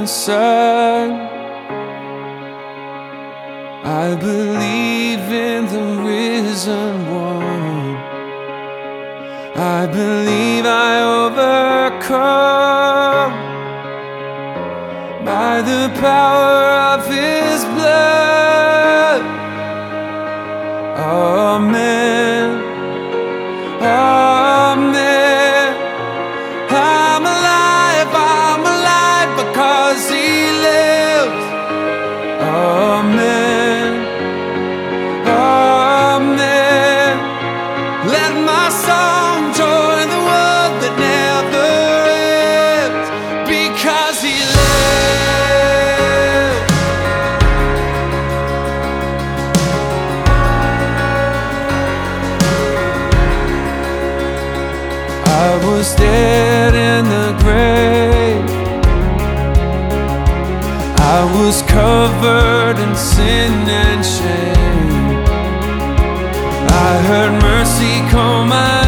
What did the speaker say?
Son. I believe in the risen one. I believe I overcome by the power of His blood. Amen. Amen. I'm alive because He lives. Amen. Amen. Let my song join the world that never ends, because He lives. I was dead in the grave. I was covered in sin and shame. I heard mercy call my